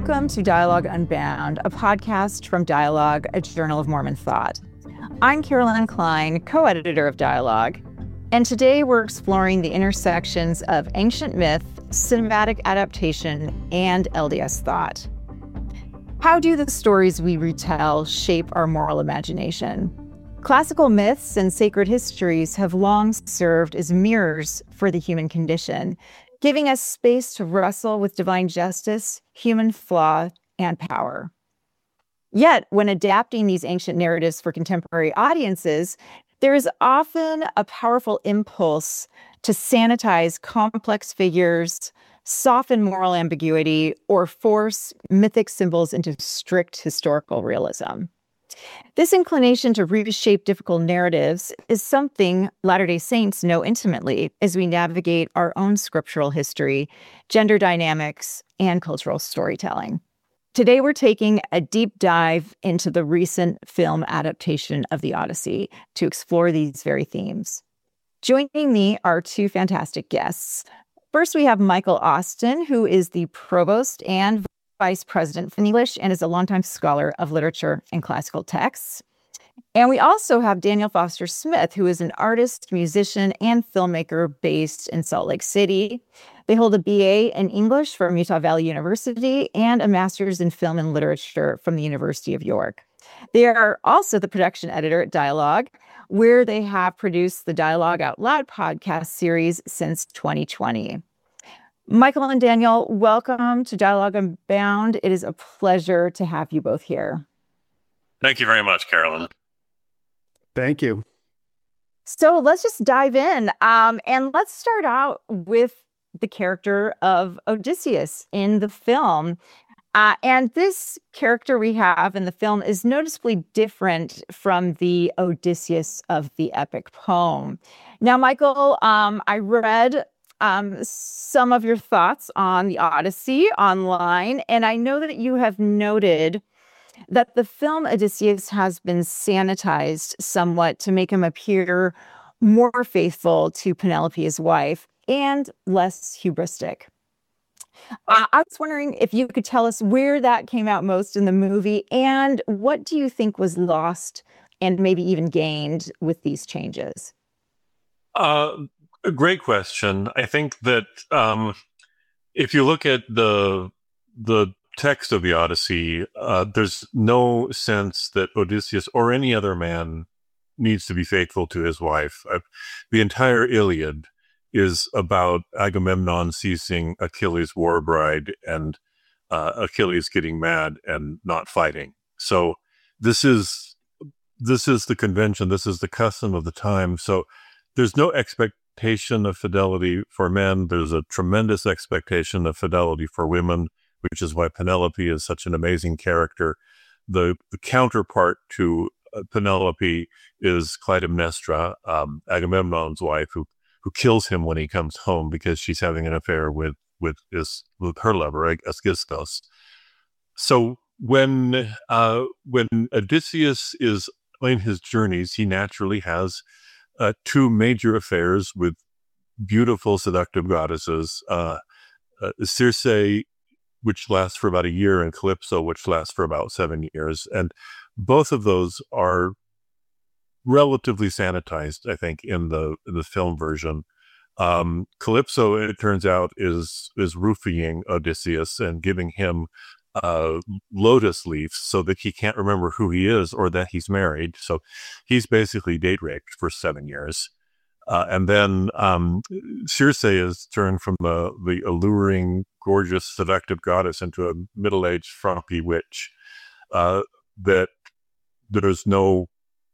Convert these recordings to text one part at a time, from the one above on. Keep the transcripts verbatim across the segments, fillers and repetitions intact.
Welcome to Dialogue Unbound, a podcast from Dialogue, a journal of Mormon thought. I'm Carolyn Klein, co-editor of Dialogue, and today we're exploring the intersections of ancient myth, cinematic adaptation, and L D S thought. How do the stories we retell shape our moral imagination? Classical myths and sacred histories have long served as mirrors for the human condition, giving us space to wrestle with divine justice, human flaw, and power. Yet, when adapting these ancient narratives for contemporary audiences, there is often a powerful impulse to sanitize complex figures, soften moral ambiguity, or force mythic symbols into strict historical realism. This inclination to reshape difficult narratives is something Latter-day Saints know intimately as we navigate our own scriptural history, gender dynamics, and cultural storytelling. Today, we're taking a deep dive into the recent film adaptation of The Odyssey to explore these very themes. Joining me are two fantastic guests. First, we have Michael Austin, who is the provost and vice president for English and is a longtime scholar of literature and classical texts. And we also have Daniel Foster Smith, who is an artist, musician, and filmmaker based in Salt Lake City. They hold a B A in English from Utah Valley University and a master's in film and literature from the University of York. They are also the production editor at Dialogue, where they have produced the Dialogue Out Loud podcast series since twenty twenty. Michael and Daniel, welcome to Dialogue Unbound. It is a pleasure to have you both here. Thank you very much, Carolyn. Thank you. So let's just dive in. Um, and let's start out with the character of Odysseus in the film. Uh, and this character we have in the film is noticeably different from the Odysseus of the epic poem. Now, Michael, um, I read um, some of your thoughts on the Odyssey online, and I know that you have noted that the film Odysseus has been sanitized somewhat to make him appear more faithful to Penelope, his wife, and less hubristic. Uh, I was wondering if you could tell us where that came out most in the movie, and what do you think was lost and maybe even gained with these changes? Uh, a great question. I think that um, if you look at the the text of the Odyssey, uh, there's no sense that Odysseus or any other man needs to be faithful to his wife. Uh, the entire Iliad is about Agamemnon seizing Achilles' war bride and uh, Achilles getting mad and not fighting. So this is this is the convention. This is the custom of the time. So there's no expectation of fidelity for men. There's a tremendous expectation of fidelity for women, which is why Penelope is such an amazing character. The, the counterpart to uh, Penelope is Clytemnestra, um, Agamemnon's wife, who who kills him when he comes home because she's having an affair with with his with her lover, Aegisthus. So when uh, when Odysseus is in his journeys, he naturally has uh, two major affairs with beautiful, seductive goddesses, uh, uh, Circe, which lasts for about a year, and Calypso, which lasts for about seven years. And both of those are relatively sanitized, I think, in the in the film version. Um, Calypso, it turns out, is is roofying Odysseus and giving him uh, lotus leaves so that he can't remember who he is or that he's married. So he's basically date raped for seven years. Uh, and then um, Circe is turned from the, the alluring, gorgeous, seductive goddess into a middle-aged, frumpy witch uh, that there's no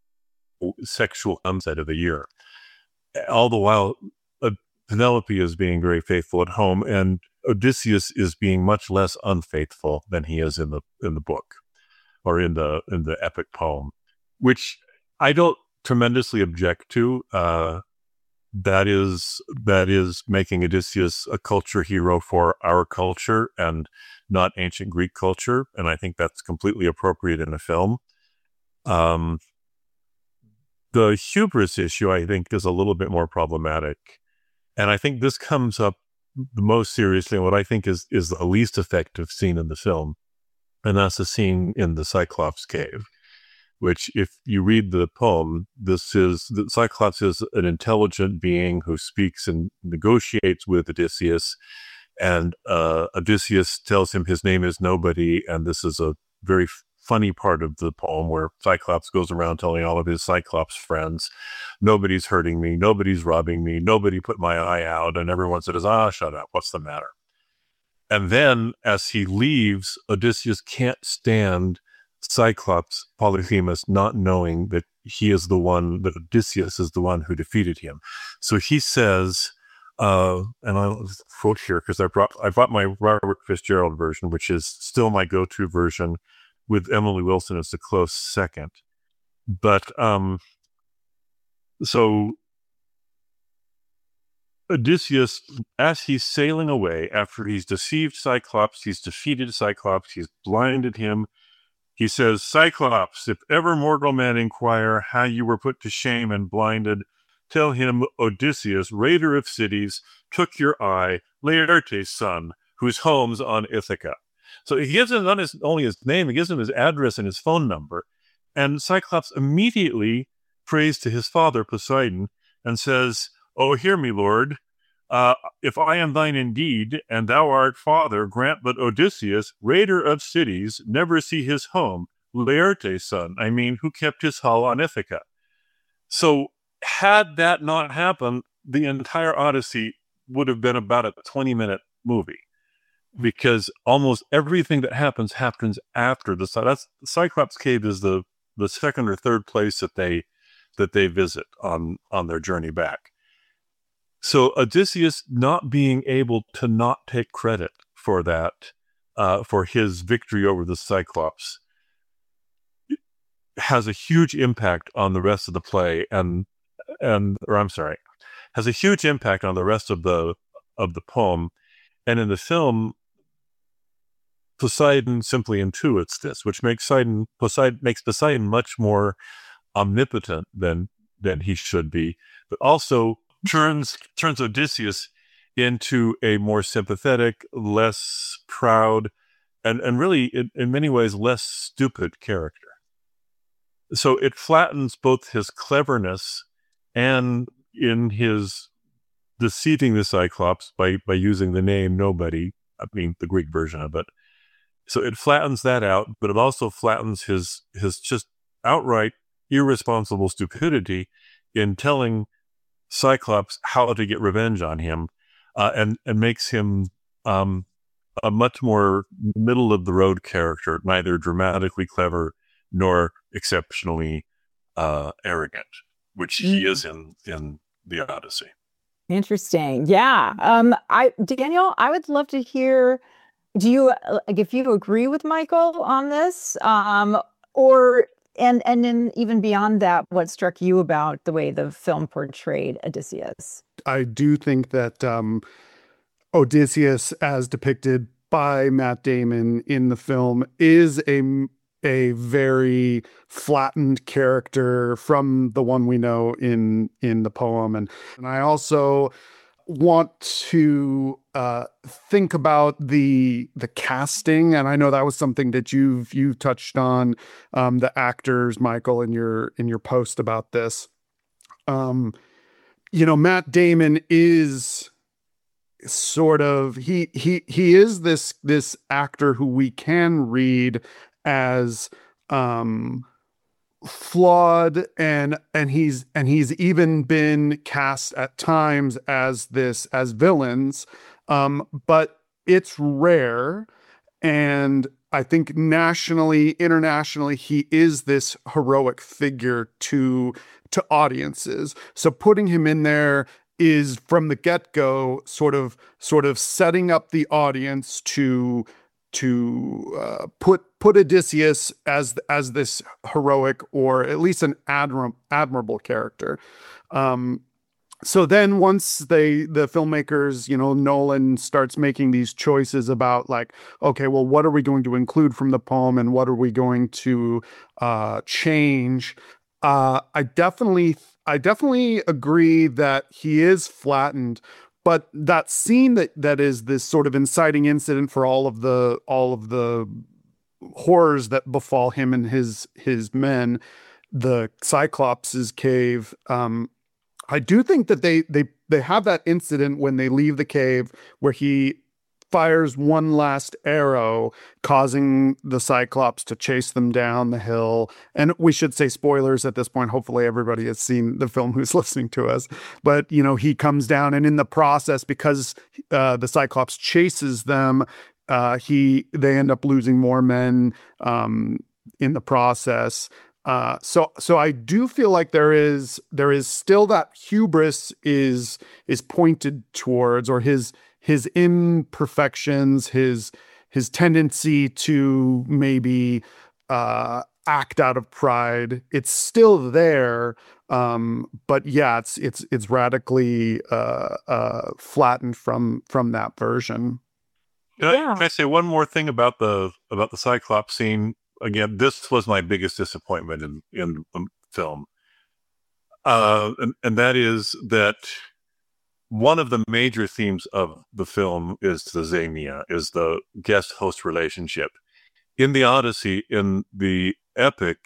sexual onset of the year. All the while, uh, Penelope is being very faithful at home, and Odysseus is being much less unfaithful than he is in the in the book or in the in the epic poem, which I don't tremendously object to. Uh, that is that is making Odysseus a culture hero for our culture and not ancient Greek culture, and I think that's completely appropriate in a film. Um, The hubris issue, I think, is a little bit more problematic. And I think this comes up the most seriously, and what I think is, is the least effective scene in the film, And that's the scene in the Cyclops cave, which if you read the poem, this is, the Cyclops is an intelligent being who speaks and negotiates with Odysseus. And uh, Odysseus tells him his name is Nobody. And this is a very funny part of the poem where Cyclops goes around telling all of his Cyclops friends, nobody's hurting me, nobody's robbing me, nobody put my eye out. And everyone says, ah, shut up, what's the matter? And then as he leaves, Odysseus can't stand Cyclops, Polyphemus, not knowing that he is the one, that Odysseus is the one who defeated him. So he says, uh, and I'll quote here because I brought, I brought my Robert Fitzgerald version, which is still my go-to version, with Emily Wilson as a close second. But um, so Odysseus, as he's sailing away, after he's deceived Cyclops, he's defeated Cyclops, he's blinded him, he says, Cyclops, if ever mortal man inquire how you were put to shame and blinded, tell him Odysseus, raider of cities, took your eye, Laertes' son, whose home's on Ithaca. So he gives him not his, only his name, he gives him his address and his phone number. And Cyclops immediately prays to his father, Poseidon, and says, Oh, hear me, Lord. Uh, if I am thine indeed, and thou art father, grant but Odysseus, raider of cities, never see his home, Laertes' son, I mean, who kept his hull on Ithaca. So had that not happened, the entire Odyssey would have been about a twenty-minute movie. Because almost everything that happens happens after the that's the Cyclops Cave is the the second or third place that they that they visit on on their journey back. So Odysseus not being able to not take credit for that, uh, for his victory over the Cyclops, has a huge impact on the rest of the play, and and or I'm sorry, has a huge impact on the rest of the of the poem, and in the film. Poseidon simply intuits this, which makes Poseidon, Poseidon makes Poseidon much more omnipotent than than he should be, but also turns turns Odysseus into a more sympathetic, less proud, and and really in, in many ways less stupid character. So it flattens both his cleverness and in his deceiving the Cyclops by by using the name Nobody. I mean the Greek version of it. So it flattens that out, but it also flattens his his just outright irresponsible stupidity in telling Cyclops how to get revenge on him, uh, and and makes him um, a much more middle of the road character, neither dramatically clever nor exceptionally uh, arrogant, which mm. he is in in the Odyssey. Interesting, yeah. Um, I Daniel, I would love to hear. Do you, like, if you agree with Michael on this, um, or, and, and then even beyond that, what struck you about the way the film portrayed Odysseus? I do think that um, Odysseus, as depicted by Matt Damon in the film, is a, a very flattened character from the one we know in, in the poem. And, and I also want to uh, think about the the casting, and I know that was something that you've you touched on, um, the actors, Michael, in your in your post about this. Um, you know, Matt Damon is sort of he he he is this this actor who we can read as um, flawed, and and he's and he's even been cast at times as this as villains, um but it's rare, and I think nationally, internationally, he is this heroic figure to to audiences. So putting him in there is from the get-go sort of sort of setting up the audience to to uh, put put Odysseus as as this heroic, or at least an admir- admirable character. Um, so then once they the filmmakers, you know, Nolan starts making these choices about like, okay, well, what are we going to include from the poem and what are we going to uh, change? Uh, I definitely I definitely agree that he is flattened. But that scene that that is this sort of inciting incident for all of the all of the horrors that befall him and his his men, the Cyclops' cave. Um, I do think that they they they have that incident when they leave the cave where he fires one last arrow, causing the Cyclops to chase them down the hill. And we should say spoilers at this point. Hopefully everybody has seen the film who's listening to us. But, you know, he comes down, and in the process, because uh, the Cyclops chases them, uh, he they end up losing more men um, in the process. Uh, so, so I do feel like there is there is still that hubris is is pointed towards, or his his imperfections, his his tendency to maybe uh, act out of pride. It's still there, um, but yeah, it's it's it's radically uh, uh, flattened from from that version. Can I, Yeah. can I say one more thing about the about the Cyclops scene? Again, this was my biggest disappointment in in the film, uh, and and that is that one of the major themes of the film is the Xenia, is the guest-host relationship. In the Odyssey, in the epic,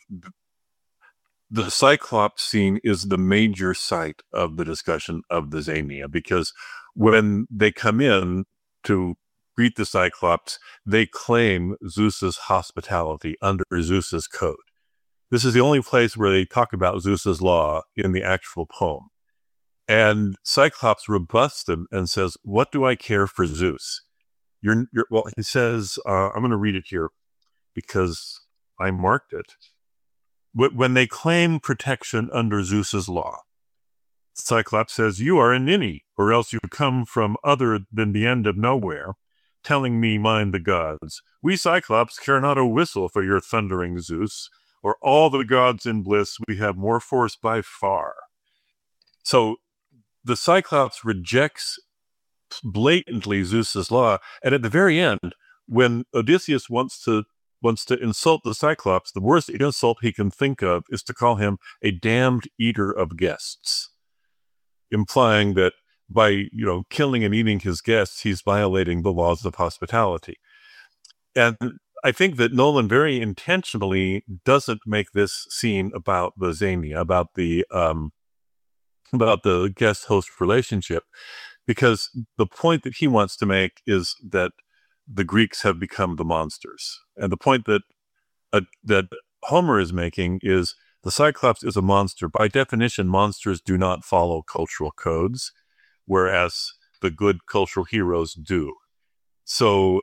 the Cyclops scene is the major site of the discussion of the Xenia, because when they come in to greet the Cyclops, they claim Zeus's hospitality under Zeus's code. This is the only place where they talk about Zeus's law in the actual poem. And Cyclops rebuffs them and says, "What do I care for Zeus?" You're, you're well, he says, uh, I'm going to read it here because I marked it. When they claim protection under Zeus's law, Cyclops says, "You are a ninny, or else you come from other than the end of nowhere, telling me mind the gods. We Cyclops care not a whistle for your thundering Zeus, or all the gods in bliss. We have more force by far." So the Cyclops rejects blatantly Zeus's law, and at the very end, when Odysseus wants to wants to insult the Cyclops, the worst insult he can think of is to call him a damned eater of guests, implying that by, you know, killing and eating his guests, he's violating the laws of hospitality. And I think that Nolan very intentionally doesn't make this scene about the Xenia, about the um, about the guest-host relationship, because the point that he wants to make is that the Greeks have become the monsters. And the point that uh, that Homer is making is the Cyclops is a monster. By definition, monsters do not follow cultural codes, whereas the good cultural heroes do. So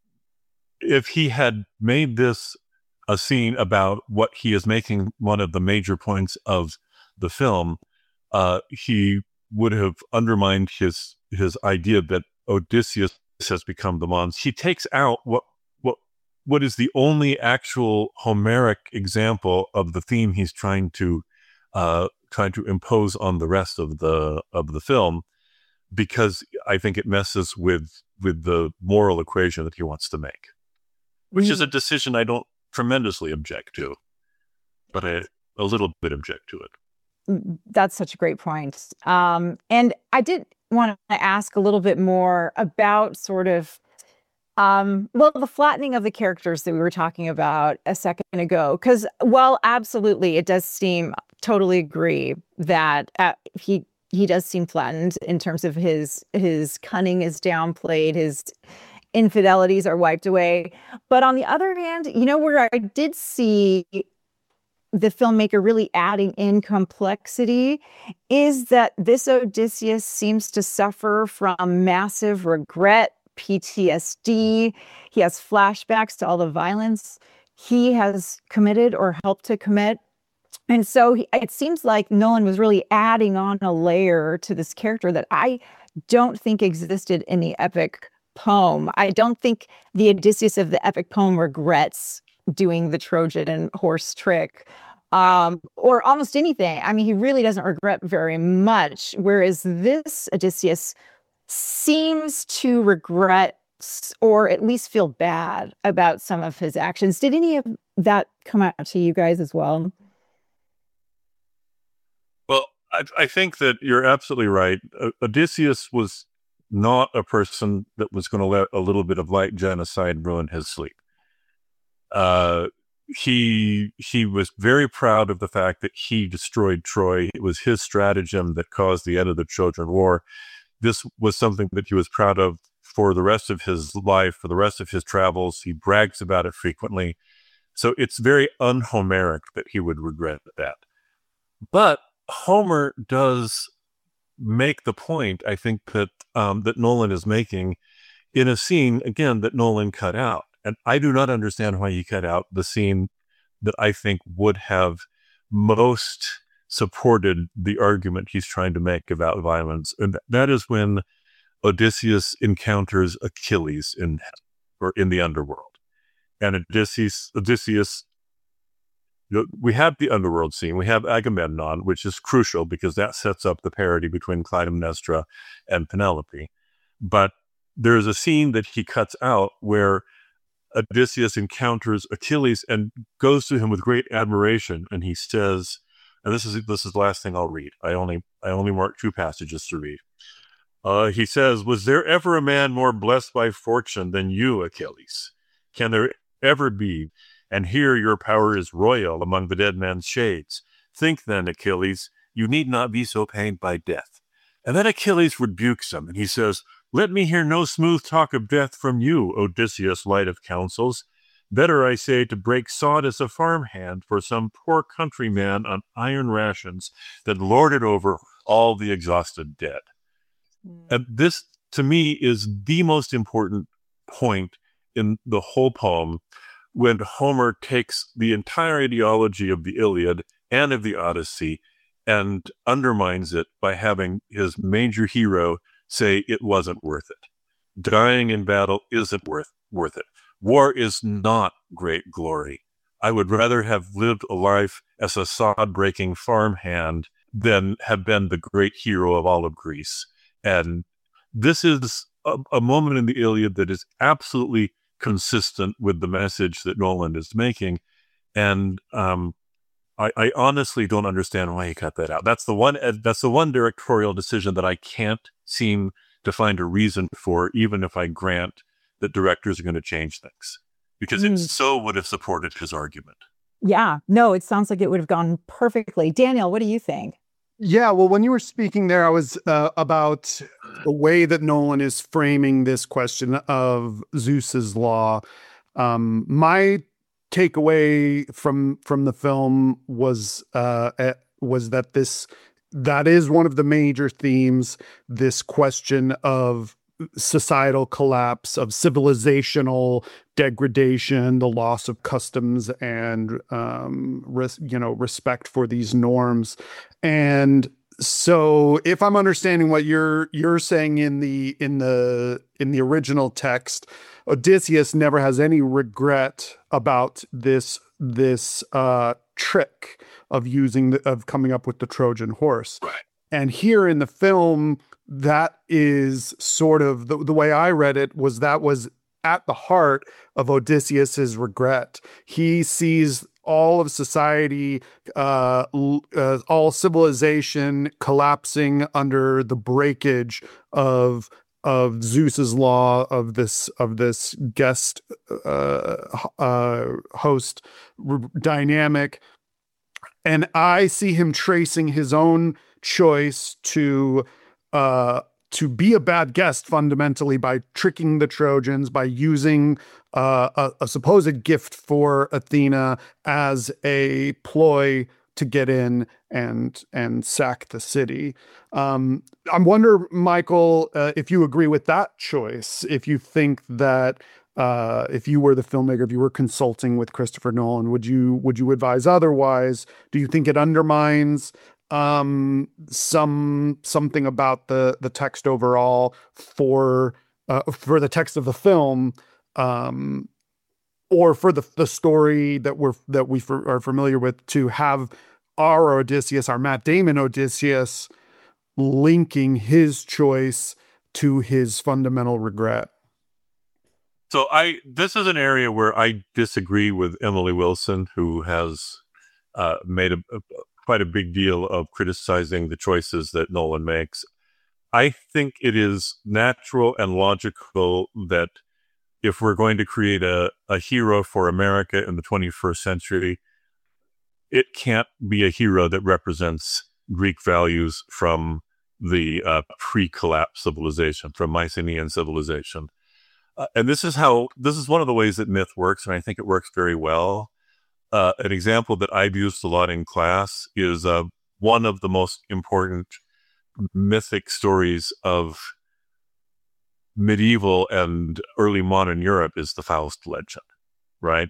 if he had made this a scene about what he is making one of the major points of the film, uh, he would have undermined his his idea that Odysseus has become the monster. He takes out what what what is the only actual Homeric example of the theme he's trying to uh, trying to impose on the rest of the of the film, because I think it messes with with the moral equation that he wants to make, which is a decision I don't tremendously object to, but I a little bit object to it. That's such a great point. Um, and I did want to ask a little bit more about sort of, um, well, the flattening of the characters that we were talking about a second ago. Because, well, absolutely, it does seem, totally agree that uh, he he does seem flattened in terms of his his cunning is downplayed, his infidelities are wiped away. But on the other hand, you know, where I did see the filmmaker really adding in complexity is that this Odysseus seems to suffer from massive regret, P T S D. He has flashbacks to all the violence he has committed or helped to commit. And so he, it seems like Nolan was really adding on a layer to this character that I don't think existed in the epic poem. I don't think the Odysseus of the epic poem regrets doing the Trojan horse trick, um, or almost anything. I mean, he really doesn't regret very much, whereas this Odysseus seems to regret or at least feel bad about some of his actions. Did any of that come out to you guys as well? Well, I, I think that you're absolutely right. Uh, Odysseus was not a person that was going to let a little bit of light genocide ruin his sleep. Uh, he he was very proud of the fact that he destroyed Troy. It was his stratagem that caused the end of the Trojan War. This was something that he was proud of for the rest of his life, for the rest of his travels. He brags about it frequently. So it's very un-Homeric that he would regret that. But Homer does make the point, I think, that um, that Nolan is making in a scene, again, that Nolan cut out. And I do not understand why he cut out the scene that I think would have most supported the argument he's trying to make about violence. And that is when Odysseus encounters Achilles in or in the underworld. And Odysseus, Odysseus, we have the underworld scene. We have Agamemnon, which is crucial because that sets up the parity between Clytemnestra and Penelope. But there's a scene that he cuts out where Odysseus encounters Achilles and goes to him with great admiration, and he says, and this is this is the last thing I'll read. I only I only marked two passages to read. Uh, he says, "Was there ever a man more blessed by fortune than you, Achilles? Can there ever be? And here your power is royal among the dead men's shades. Think then, Achilles, you need not be so pained by death." And then Achilles rebukes him, and he says, "Let me hear no smooth talk of death from you, Odysseus, light of counsels. Better, I say, to break sod as a farmhand for some poor countryman on iron rations than lord it over all the exhausted dead." Mm. And this, to me, is the most important point in the whole poem, when Homer takes the entire ideology of the Iliad and of the Odyssey and undermines it by having his major hero say it wasn't worth it. Dying in battle isn't worth worth it. War is not great glory. I would rather have lived a life as a sod-breaking farmhand than have been the great hero of all of Greece. And this is a, a moment in the Iliad that is absolutely consistent with the message that Nolan is making. And um, I, I honestly don't understand why he cut that out. That's the one, that's the one directorial decision that I can't seem to find a reason for, even if I grant that directors are going to change things, because mm. it so would have supported his argument. Yeah, no, it sounds like it would have gone perfectly. Daniel, what do you think? Yeah, well, when you were speaking there, I was uh, about the way that Nolan is framing this question of Zeus's law. Um, my takeaway from from the film was uh, was that this that is one of the major themes. This question of societal collapse, of civilizational degradation, the loss of customs and um, res- you know respect for these norms. And so, if I'm understanding what you're you're saying in the in the in the original text, Odysseus never has any regret about this this uh, trick of using the, of coming up with the Trojan horse. Right. And here in the film, that is sort of the, the way I read it was that was at the heart of Odysseus's regret. He sees all of society, uh, uh, all civilization collapsing under the breakage of of Zeus's law, of this of this guest uh, uh, host r- dynamic, and I see him tracing his own choice to uh, to be a bad guest fundamentally by tricking the Trojans, by using uh, a, a supposed gift for Athena as a ploy to get in and and sack the city. Um, I wonder, Michael, uh, if you agree with that choice, if you think that uh, if you were the filmmaker, if you were consulting with Christopher Nolan, would you would you advise otherwise? Do you think it undermines um, some something about the the text overall for uh, for the text of the film? Um, or for the the story that we're that we for, are familiar with, to have our Odysseus, our Matt Damon Odysseus, linking his choice to his fundamental regret. So I this is an area where I disagree with Emily Wilson, who has uh, made a, a quite a big deal of criticizing the choices that Nolan makes. I think it is natural and logical that if we're going to create a, a hero for America in the twenty-first century, it can't be a hero that represents Greek values from the uh, pre-collapse civilization, from Mycenaean civilization. Uh, and this is how, this is one of the ways that myth works, and I think it works very well. Uh, an example that I've used a lot in class is uh, one of the most important mythic stories of medieval and early modern Europe is the Faust legend, right?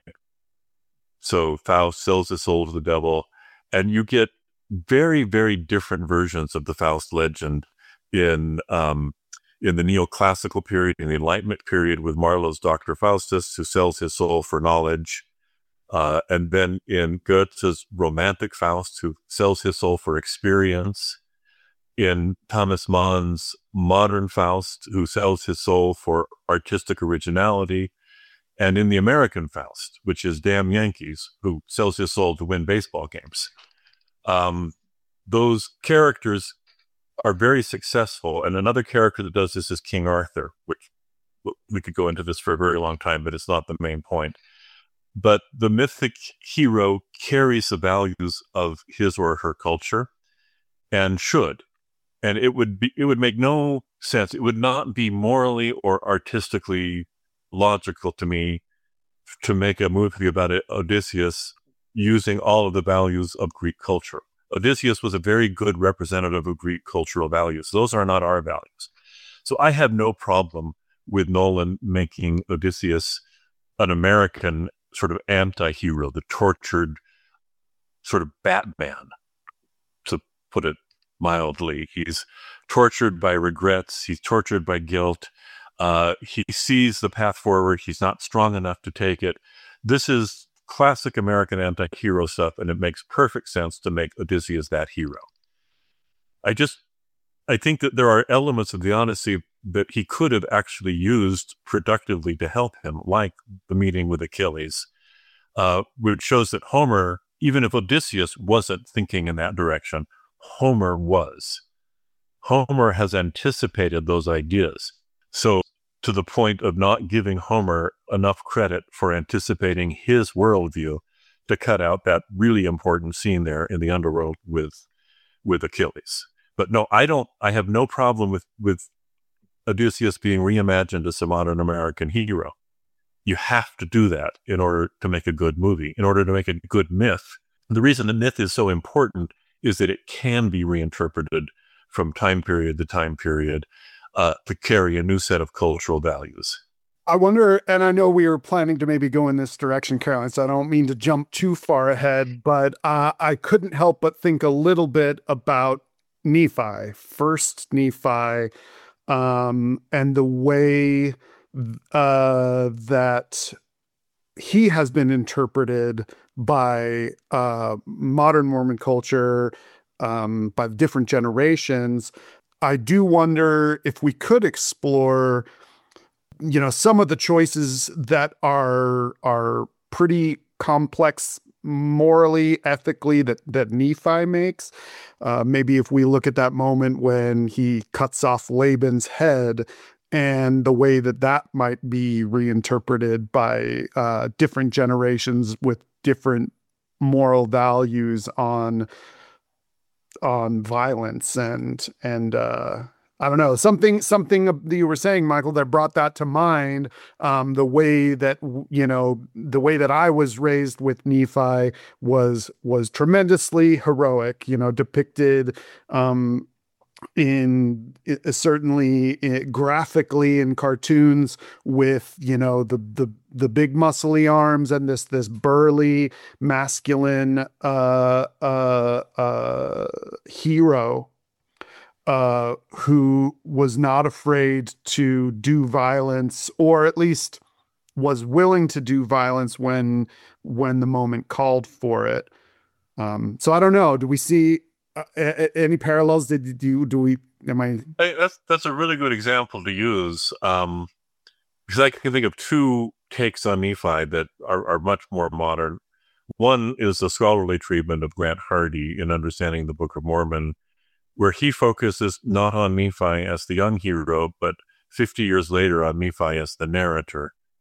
So Faust sells his soul to the devil, and you get very, very different versions of the Faust legend in um, in the neoclassical period, in the Enlightenment period, with Marlowe's Doctor Faustus, who sells his soul for knowledge, uh, and then in Goethe's Romantic Faust, who sells his soul for experience, in Thomas Mann's Modern Faust, who sells his soul for artistic originality, and in the American Faust, which is Damn Yankees, who sells his soul to win baseball games. Um, those characters are very successful. And another character that does this is King Arthur, which we could go into this for a very long time, but it's not the main point. But the mythic hero carries the values of his or her culture, and should. And it would be, it would make no sense. It would not be morally or artistically logical to me to make a movie about Odysseus using all of the values of Greek culture. Odysseus was a very good representative of Greek cultural values. Those are not our values. So I have no problem with Nolan making Odysseus an American sort of anti-hero, the tortured sort of Batman, to put it mildly. He's tortured by regrets. He's tortured by guilt. Uh, he sees the path forward. He's not strong enough to take it. This is classic American anti-hero stuff, and it makes perfect sense to make Odysseus that hero. I just, I think that there are elements of the Odyssey that he could have actually used productively to help him, like the meeting with Achilles, uh, which shows that Homer, even if Odysseus wasn't thinking in that direction, Homer was. Homer has anticipated those ideas. So to the point of not giving Homer enough credit for anticipating his worldview to cut out that really important scene there in the underworld with with Achilles. But no, I don't, I have no problem with, with Odysseus being reimagined as a modern American hero. You have to do that in order to make a good movie, in order to make a good myth. The reason the myth is so important is that it can be reinterpreted from time period to time period uh, to carry a new set of cultural values. I wonder, and I know we were planning to maybe go in this direction, Caroline, so I don't mean to jump too far ahead, but uh, I couldn't help but think a little bit about Nephi, first Nephi, um, and the way uh, that he has been interpreted by uh, modern Mormon culture, um, by different generations. I do wonder if we could explore, you know, some of the choices that are are pretty complex morally, ethically, that that Nephi makes. Uh, maybe if we look at that moment when he cuts off Laban's head, and the way that that might be reinterpreted by uh, different generations with different moral values on on violence and and uh, I don't know, something something that you were saying, Michael, that brought that to mind. Um, the way that, you know, the way that I was raised with Nephi was was tremendously heroic. You know, depicted um, in uh, certainly uh, graphically in cartoons with, you know, the the the big muscly arms and this this burly masculine uh, uh, uh, hero. Uh, who was not afraid to do violence, or at least was willing to do violence when when the moment called for it. Um, so I don't know. Do we see uh, a- any parallels? Did you do we? Am I? Hey, that's that's a really good example to use, um, because I can think of two takes on Nephi that are, are much more modern. One is the scholarly treatment of Grant Hardy in Understanding the Book of Mormon, where he focuses not on Nephi as the young hero, but fifty years later on Nephi as the narrator.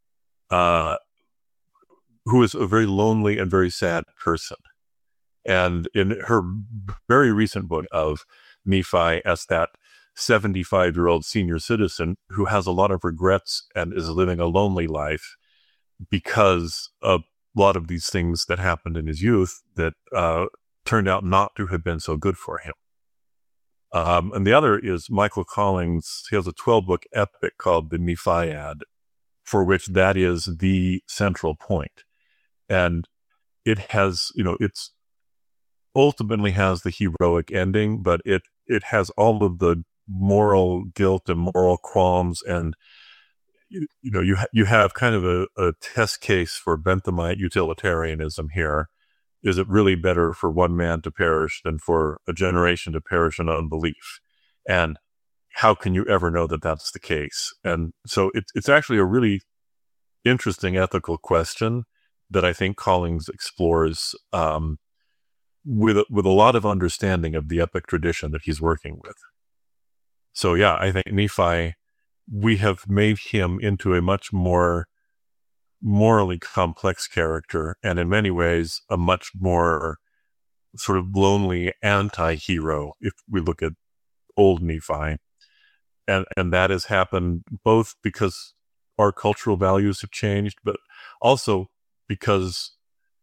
uh, who is a very lonely and very sad person. And in her very recent book of Nephi as that seventy-five-year-old senior citizen who has a lot of regrets and is living a lonely life because of a lot of these things that happened in his youth that uh, turned out not to have been so good for him. Um, and the other is Michael Collins. He has a twelve-book epic called The Nephiad, for which that is the central point. And it has, you know, it's ultimately has the heroic ending, but it it has all of the moral guilt and moral qualms, and you, you know you ha- you have kind of a, a test case for Benthamite utilitarianism here. Is it really better for one man to perish than for a generation to perish in unbelief? And how can you ever know that that's the case? And so it, it's actually a really interesting ethical question that I think Collins explores um, with a, with a lot of understanding of the epic tradition that he's working with. So yeah, I think Nephi, we have made him into a much more morally complex character, and in many ways a much more sort of lonely anti-hero if we look at old Nephi. And and that has happened both because our cultural values have changed, but also because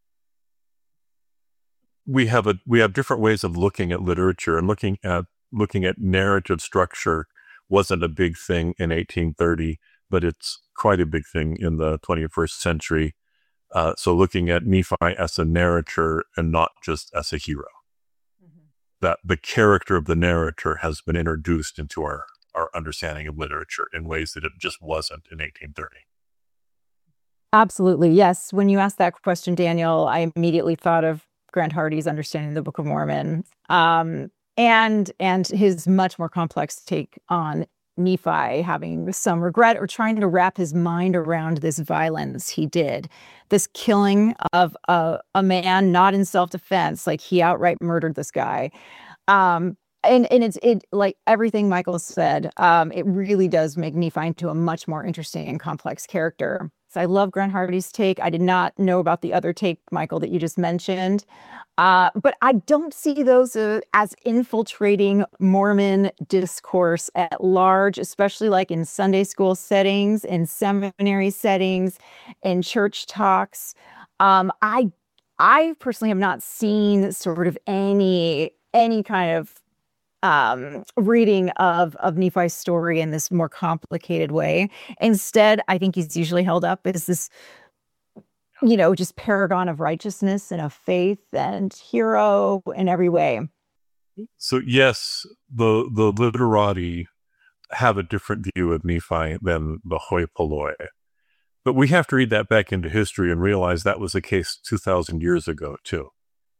we have a we have different ways of looking at literature, and looking at looking at narrative structure wasn't a big thing in eighteen thirty, but it's quite a big thing in the twenty-first century. Uh, so looking at Nephi as a narrator and not just as a hero. Mm-hmm. That the character of the narrator has been introduced into our, our understanding of literature in ways that it just wasn't in eighteen thirty. Absolutely, yes. When you asked that question, Daniel, I immediately thought of Grant Hardy's Understanding the Book of Mormon, um, and and his much more complex take on Nephi having some regret or trying to wrap his mind around this violence he did, this killing of a, a man not in self-defense, like he outright murdered this guy. Um, and and it's it like everything Michael said, um, it really does make Nephi into a much more interesting and complex character. So I love Grant Hardy's take. I did not know about the other take, Michael, that you just mentioned. Uh, but I don't see those uh, as infiltrating Mormon discourse at large, especially like in Sunday school settings, in seminary settings, in church talks. Um, I, I personally have not seen sort of any any kind of um, reading of of Nephi's story in this more complicated way. Instead, I think he's usually held up as this, you know, just paragon of righteousness and of faith and hero in every way. So yes, the the literati have a different view of Nephi than the hoi polloi. But we have to read that back into history and realize that was the case two thousand years ago too.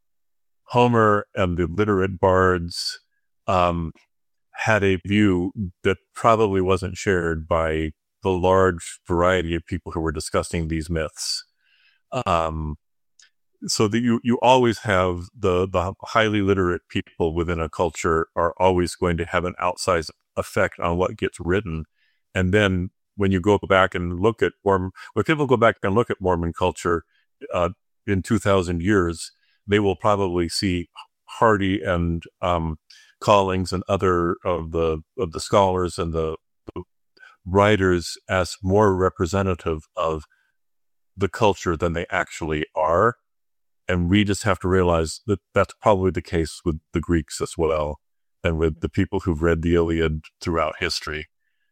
Homer and the literate bards um, had a view that probably wasn't shared by the large variety of people who were discussing these myths. Um, so that you, you always have the, the highly literate people within a culture are always going to have an outsized effect on what gets written. And then when you go back and look at, or when people go back and look at Mormon culture uh, in two thousand years, they will probably see Hardy and um, Collins and other of the of the scholars and the, the writers as more representative of the culture than they actually are. And we just have to realize that that's probably the case with the Greeks as well, and with the people who've read the Iliad throughout history,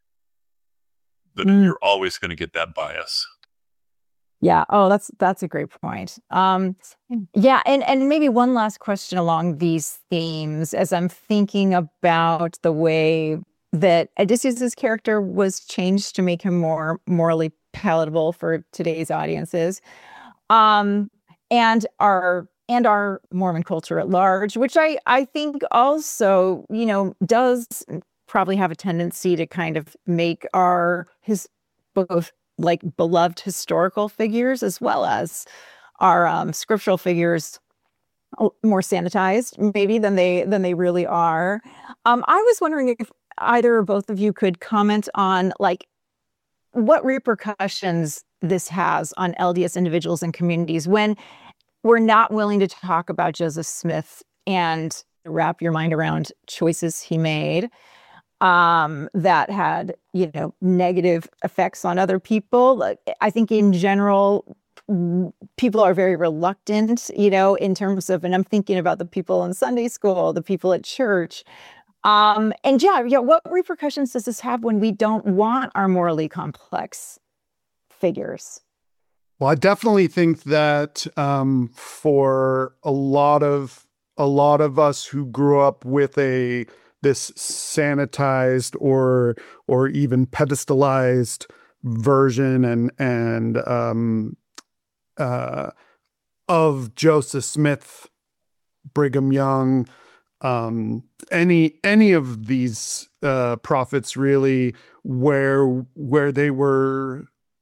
that mm. you're always going to get that bias. Yeah. Oh, that's that's a great point. Um, yeah, and and maybe one last question along these themes, as I'm thinking about the way that Odysseus's character was changed to make him more morally palatable for today's audiences, um, and our and our Mormon culture at large, which I I think also, you know, does probably have a tendency to kind of make our his both like beloved historical figures as well as our um, scriptural figures more sanitized maybe than they than they really are. Um, I was wondering if either or both of you could comment on like what repercussions this has on L D S individuals and communities when we're not willing to talk about Joseph Smith and wrap your mind around choices he made um, that had, you know, negative effects on other people. I think in general, people are very reluctant, you know, in terms of, and I'm thinking about the people in Sunday school, the people at church. Um, and yeah, yeah, what repercussions does this have when we don't want our morally complex figures? Well, I definitely think that um, for a lot of a lot of us who grew up with a this sanitized or or even pedestalized version and and um, uh, of Joseph Smith, Brigham Young, um, any any of these uh, prophets, really, where where they were,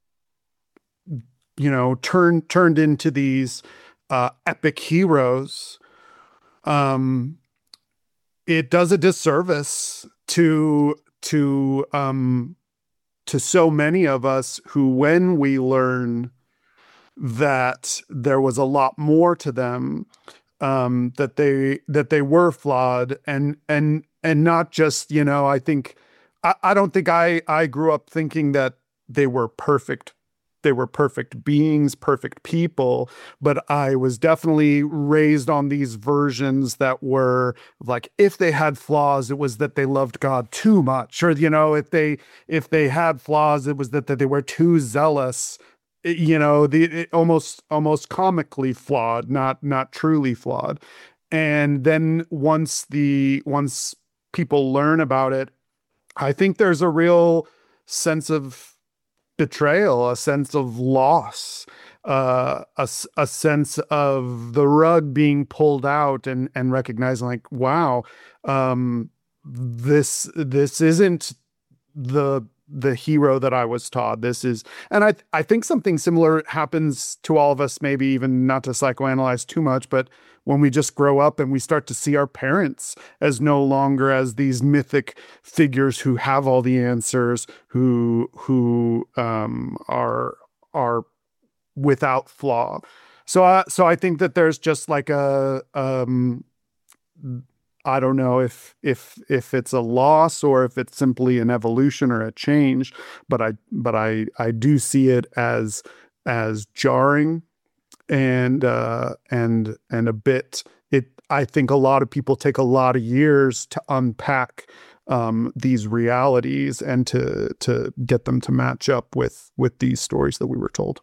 you know, turned turned into these uh, epic heroes. Um, it does a disservice to to um, to so many of us who, when we learn that there was a lot more to them, um, that they that they were flawed, and and and not just, you know, I think I, I don't think I I grew up thinking that they were perfect. They were perfect beings, perfect people, but I was definitely raised on these versions that were like, if they had flaws, it was that they loved God too much, or, you know, if they if they had flaws, it was that, that they were too zealous, you know, the it, almost almost comically flawed, not not truly flawed. And then once the once people learn about it, I think there's a real sense of betrayal, a sense of loss, uh, a, a sense of the rug being pulled out, and and recognizing, like, wow, um, this this isn't the the hero that I was taught. This is, and I I think something similar happens to all of us, maybe even not to psychoanalyze too much, but when we just grow up and we start to see our parents as no longer as these mythic figures who have all the answers, who who um, are are without flaw. So I so I think that there's just like a um, I don't know if if if it's a loss or if it's simply an evolution or a change, but I but I I do see it as as jarring and uh, and and a bit. It I think a lot of people take a lot of years to unpack um, these realities and to to get them to match up with with these stories that we were told.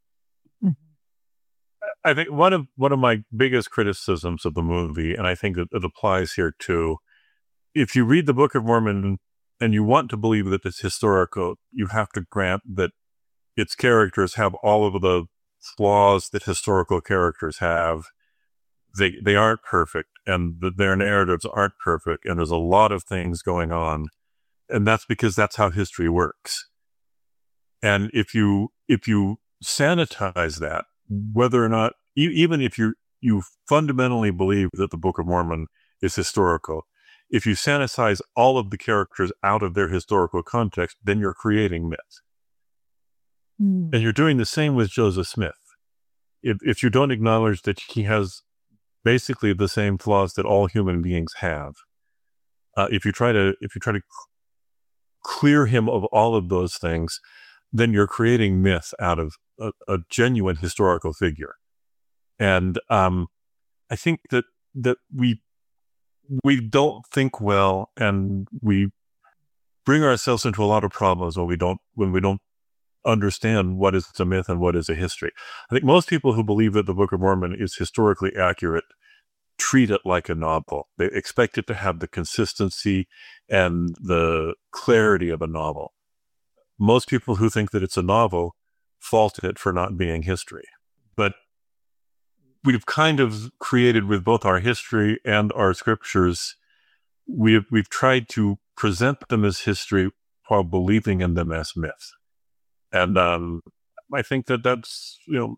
I think one of one of my biggest criticisms of the movie, and I think that it applies here too, if you read the Book of Mormon and you want to believe that it's historical, you have to grant that its characters have all of the flaws that historical characters have. They they aren't perfect, and the, their narratives aren't perfect, and there's a lot of things going on, and that's because that's how history works. And if you if you sanitize that, whether or not, e- even if you you fundamentally believe that the Book of Mormon is historical, if you sanitize all of the characters out of their historical context, then you're creating myth. Mm. And you're doing the same with Joseph Smith. If if you don't acknowledge that he has basically the same flaws that all human beings have, uh, if you try to if you try to clear him of all of those things, then you're creating myth out of a, a genuine historical figure. And um, I think that that we we don't think well, and we bring ourselves into a lot of problems when we don't when we don't understand what is a myth and what is a history. I think most people who believe that the Book of Mormon is historically accurate treat it like a novel. They expect it to have the consistency and the clarity of a novel. Most people who think that it's a novel fault it for not being history. But we've kind of created, with both our history and our scriptures, we've we've tried to present them as history while believing in them as myth. And um, I think that that's, you know,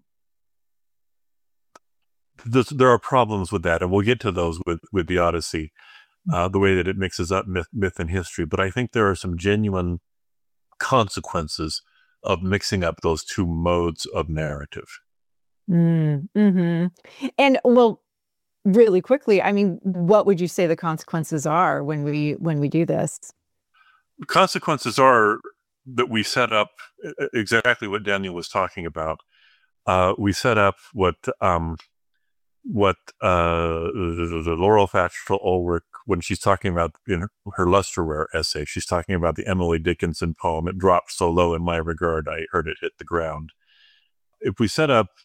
this, there are problems with that, and we'll get to those with, with the Odyssey, uh, the way that it mixes up myth, myth and history. But I think there are some genuine consequences of mixing up those two modes of narrative. Mm, mm-hmm. And well, really quickly, I mean, what would you say the consequences are when we when we do this? Consequences are that we set up exactly what Daniel was talking about. Uh, we set up what um, what uh, the Laurel Thatcher Ulrich, when she's talking about in her, her Lusterware essay, she's talking about the Emily Dickinson poem, "It dropped so low in my regard, I heard it hit the ground." If we set up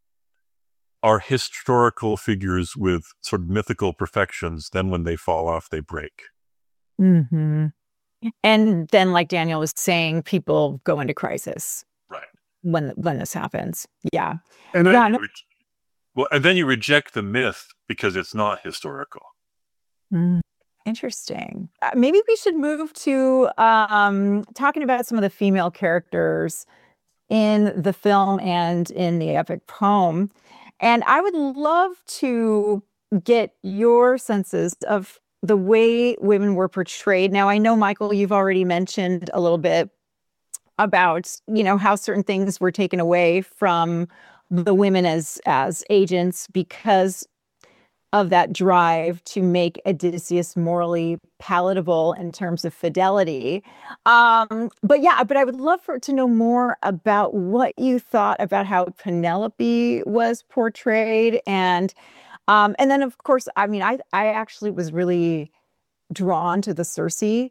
our historical figures with sort of mythical perfections, then when they fall off, they break. Mm-hmm. And then, like Daniel was saying, people go into crisis. Right. When when this happens. Yeah. And yeah, I, no- well, and then you reject the myth because it's not historical. Mm, interesting. Uh, maybe we should move to um, talking about some of the female characters in the film and in the epic poem. And I would love to get your senses of the way women were portrayed. Now, I know, Michael, you've already mentioned a little bit about, you know, how certain things were taken away from the women as as agents because of that drive to make Odysseus morally palatable in terms of fidelity. Um, but yeah, but I would love for to know more about what you thought about how Penelope was portrayed. And um, and then, of course, I mean, I, I actually was really drawn to the Circe.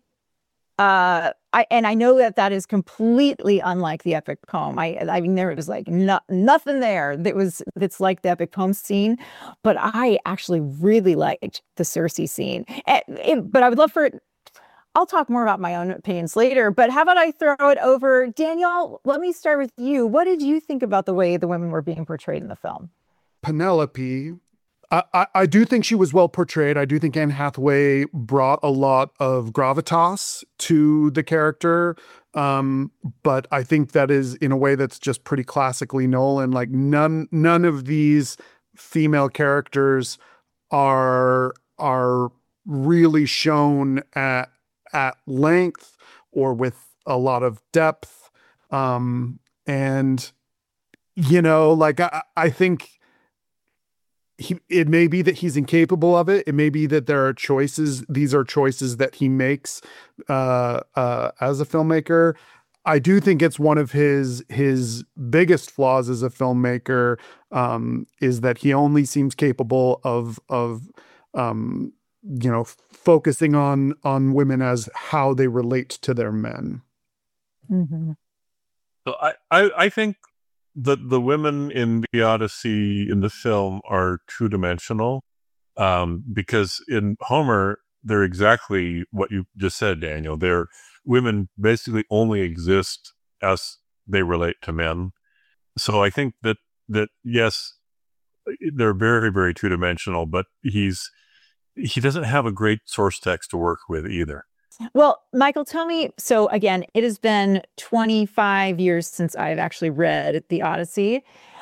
Uh, I and I know that that is completely unlike the epic poem. I I mean, there was like no, nothing there that was that's like the epic poem scene, but I actually really liked the Circe scene. And, it, but I would love for it. I'll talk more about my own opinions later. But how about I throw it over, Daniel? Let me start with you. What did you think about the way the women were being portrayed in the film? Penelope, I, I, I do think she was well portrayed. I do think Anne Hathaway brought a lot of gravitas to the character. Um, but I think that is in a way that's just pretty classically Nolan. Like none none of these female characters are are really shown at at length or with a lot of depth. Um, and you know, like I, I think He, it may be that he's incapable of it. It may be that there are choices. These are choices that he makes uh, uh, as a filmmaker. I do think it's one of his his biggest flaws as a filmmaker um, is that he only seems capable of of um, you know focusing on on women as how they relate to their men. Mm-hmm. So I, I, I think the the women in the Odyssey in the film are two dimensional, um, because in Homer they're exactly what you just said, Daniel. They're women basically only exist as they relate to men. So I think that that yes, they're very very two dimensional, but he's he doesn't have a great source text to work with either. Well, Michael, tell me, so again, it has been twenty-five years since I've actually read the Odyssey.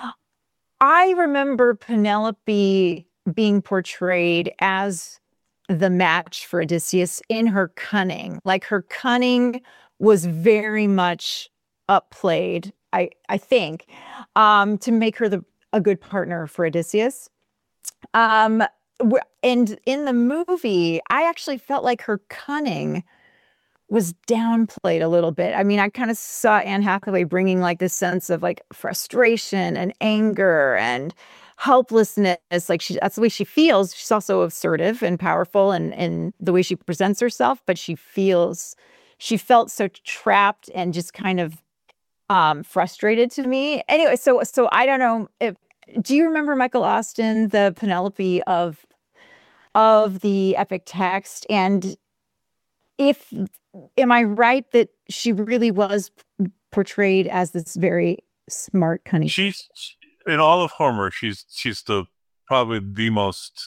I remember Penelope being portrayed as the match for Odysseus in her cunning. Like her cunning was very much upplayed, I, I think, um, to make her the, a good partner for Odysseus. Um, And in the movie, I actually felt like her cunning was downplayed a little bit. I mean, I kind of saw Anne Hathaway bringing like this sense of like frustration and anger and helplessness. Like she, that's the way she feels. She's also assertive and powerful and in the way she presents herself, but she feels, she felt so trapped and just kind of um, frustrated to me. Anyway, so, so I don't know if, do you remember Michael Austen, the Penelope of of the epic text? And if, am I right that she really was portrayed as this very smart, cunning? She's, in all of Homer, she's she's the probably the most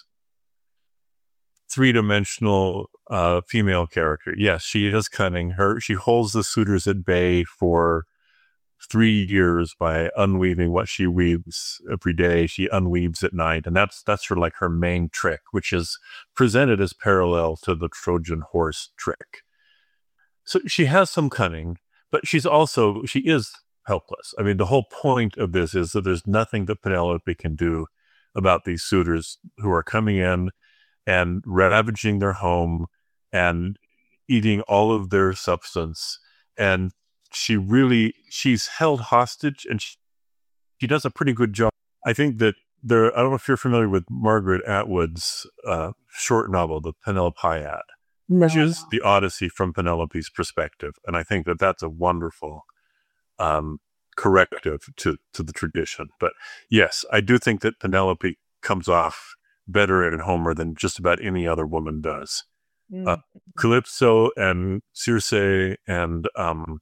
three-dimensional uh, female character. Yes, she is cunning. Her she holds the suitors at bay for three years by unweaving what she weaves every day. She unweaves at night, and that's that's her like her main trick, which is presented as parallel to the Trojan horse trick. So she has some cunning, but she's also she is helpless. I mean, the whole point of this is that there's nothing that Penelope can do about these suitors who are coming in and ravaging their home and eating all of their substance. And she really, she's held hostage, and she, she does a pretty good job. I think that there, I don't know if you're familiar with Margaret Atwood's uh, short novel, The Penelopiad, No, which is the Odyssey from Penelope's perspective. And I think that that's a wonderful um, corrective to, to the tradition. But yes, I do think that Penelope comes off better in Homer than just about any other woman does. Mm. Uh, Calypso and Circe and um,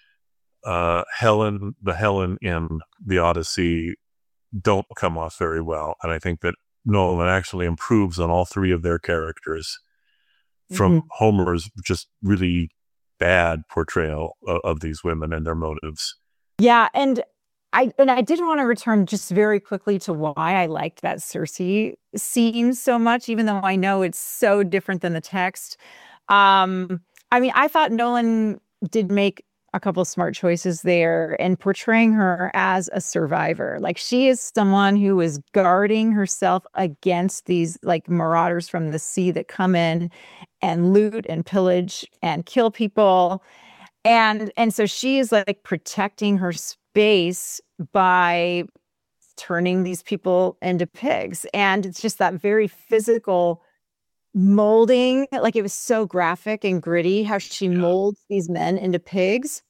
uh, Helen, the Helen in the Odyssey, don't come off very well. And I think that Nolan actually improves on all three of their characters from Mhm. Homer's just really bad portrayal of, of these women and their motives. Yeah, and I and I did want to return just very quickly to why I liked that Circe scene so much, even though I know it's so different than the text. Um, I mean, I thought Nolan did make a couple smart choices there in portraying her as a survivor. Like, she is someone who is guarding herself against these like marauders from the sea that come in and loot and pillage and kill people. And and so she is like protecting her space by turning these people into pigs. And it's just that very physical molding. Like, it was so graphic and gritty how she molds these men into pigs.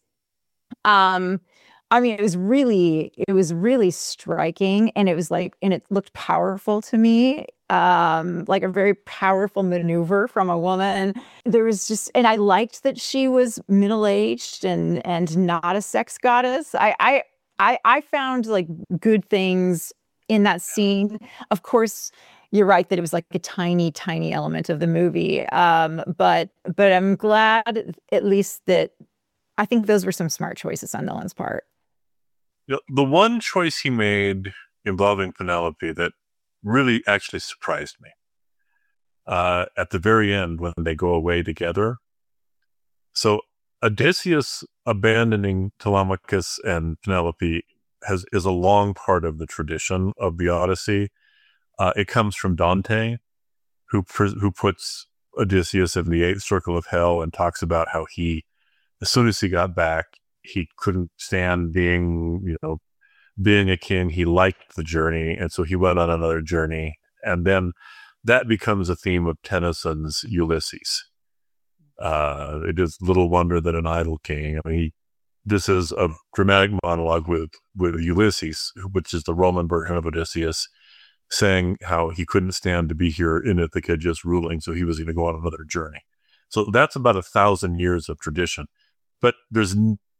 Um, I mean, it was really, it was really striking, and it was like, and it looked powerful to me, um, like a very powerful maneuver from a woman. There was just, and I liked that she was middle-aged and and not a sex goddess. I I I, I found like good things in that scene. Of course, you're right that it was like a tiny, tiny element of the movie. Um, but but I'm glad at least that I think those were some smart choices on Nolan's part. You know, the one choice he made involving Penelope that really actually surprised me uh, at the very end when they go away together. So Odysseus abandoning Telemachus and Penelope has is a long part of the tradition of the Odyssey. Uh, it comes from Dante, who pr- who puts Odysseus in the eighth circle of hell and talks about how he, as soon as he got back, he couldn't stand being, you know, being a king. He liked the journey, and so he went on another journey. And then that becomes a theme of Tennyson's Ulysses. Uh, it is little wonder that an idle king. I mean, he, this is a dramatic monologue with with Ulysses, which is the Roman version of Odysseus, saying how he couldn't stand to be here in Ithaca just ruling, so he was going to go on another journey. So that's about a thousand years of tradition. But there's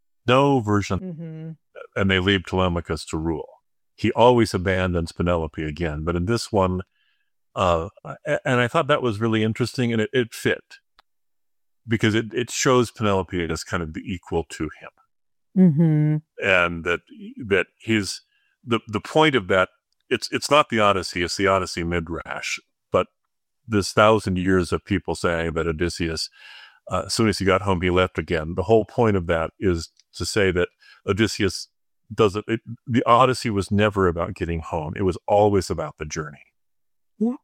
no version, Mm-hmm. and they leave Telemachus to rule. He always abandons Penelope again. But in this one, uh, and I thought that was really interesting, and it, it fit, because it, it shows Penelope as kind of the equal to him. Mm-hmm. And that that he's, the, the point of that, it's it's not the Odyssey, it's the Odyssey Midrash, but this thousand years of people saying that Odysseus, Uh, as soon as he got home, he left again. The whole point of that is to say that Odysseus doesn't, it, the Odyssey was never about getting home. It was always about the journey. Yeah.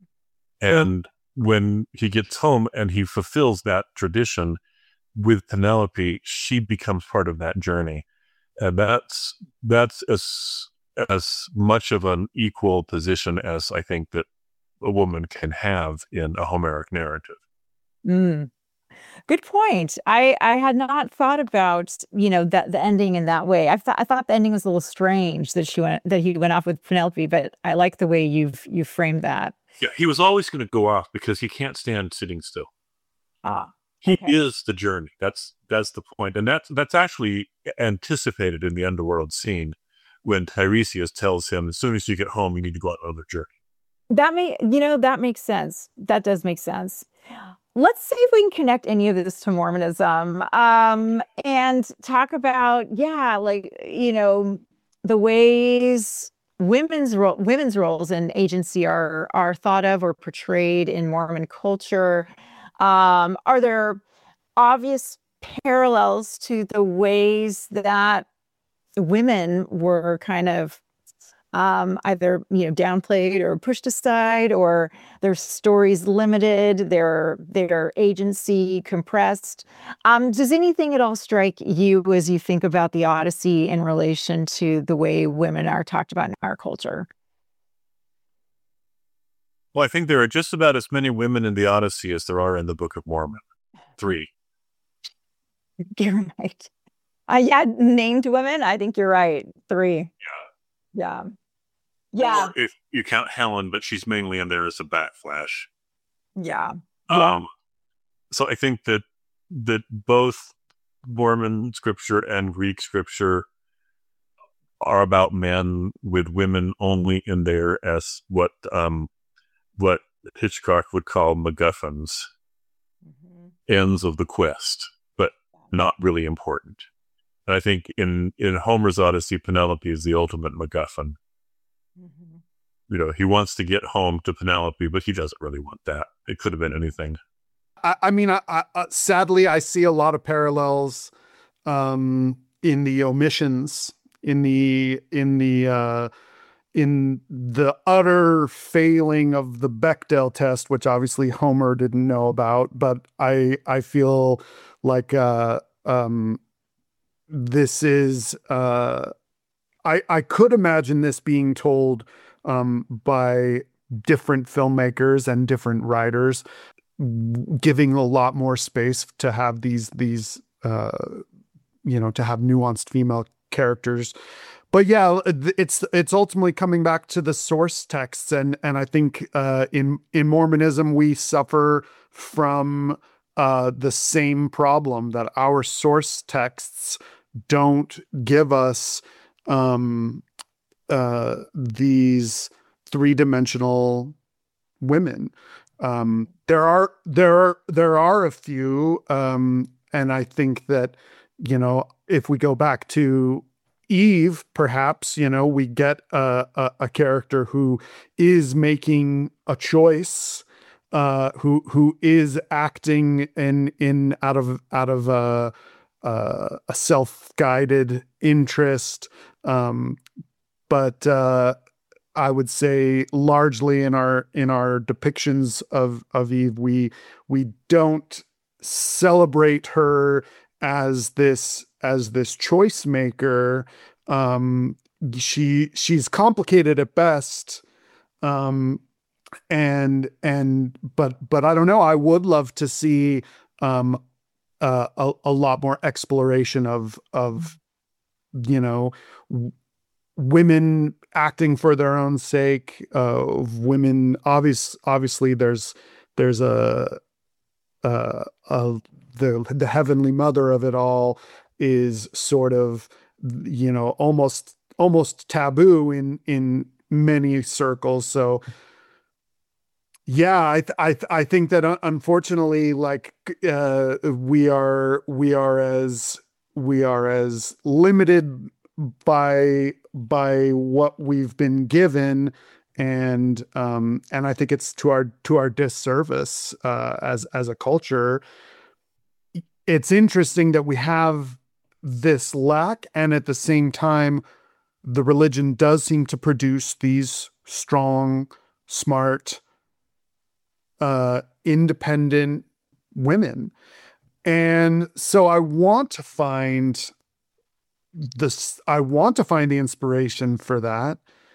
And when he gets home and he fulfills that tradition with Penelope, she becomes part of that journey. And that's, that's as, as much of an equal position as I think that a woman can have in a Homeric narrative. Mm. Good point. I I had not thought about, you know, that the ending in that way. I thought I thought the ending was a little strange that she went that he went off with Penelope, but I like the way you've you framed that. Yeah, he was always going to go off because he can't stand sitting still. Ah, He okay. is the journey. That's that's the point, and that's that's actually anticipated in the underworld scene when Tiresias tells him, as soon as you get home, you need to go on another journey. That may you know that makes sense. That does make sense. Let's see if we can connect any of this to Mormonism, um, and talk about, yeah, like, you know, the ways women's role, women's roles and agency are are thought of or portrayed in Mormon culture. Um, are there obvious parallels to the ways that women were kind of um, either, you know, downplayed or pushed aside, or their stories limited, their their agency compressed. Um, does anything at all strike you as you think about the Odyssey in relation to the way women are talked about in our culture? Well, I think there are just about as many women in the Odyssey as there are in the Book of Mormon. Three. You're right. I yeah, named women. I think you're right. Three. Yeah. Yeah. Yeah. Or if you count Helen, but she's mainly in there as a bat flash. Yeah. Um, so I think that that both Mormon scripture and Greek scripture are about men, with women only in there as what um, what Hitchcock would call MacGuffins, mm-hmm. ends of the quest, but not really important. And I think in, in Homer's Odyssey, Penelope is the ultimate MacGuffin. Mm-hmm. You know, he wants to get home to Penelope, but he doesn't really want that. It could have been anything. I, I mean, I, I, sadly, I see a lot of parallels um, in the omissions, in the in the uh, in the utter failing of the Bechdel test, which obviously Homer didn't know about. But I I feel like uh, um, this is uh, I I could imagine this being told um, by different filmmakers and different writers, giving a lot more space to have these these uh, you know to have nuanced female characters. But yeah, it's it's ultimately coming back to the source texts, and and I think uh, in in Mormonism we suffer from uh, the same problem, that our source texts don't give us um, uh, these three-dimensional women. Um, there are there are there are a few, um, and I think that, you know, if we go back to Eve, perhaps, you know, we get a, a, a character who is making a choice, uh, who who is acting in in out of out of a a, a self-guided interest, um, but uh, I would say largely in our in our depictions of of Eve, we we don't celebrate her as this as this choice maker. Um, she she's complicated at best, um, and and but but I don't know. I would love to see um, uh, a a lot more exploration of of you know w- women acting for their own sake. Uh, of women, obvious obviously there's there's a uh, a the the heavenly mother of it all is sort of, you know, almost almost taboo in in many circles. So yeah, I th- I th- I think that uh, unfortunately, like uh, we are we are as we are as limited by by what we've been given, and um and I think it's to our to our disservice uh, as as a culture. It's interesting that we have this lack, and at the same time, the religion does seem to produce these strong, smart, uh, independent women. And so I want to find this, I want to find the inspiration for that.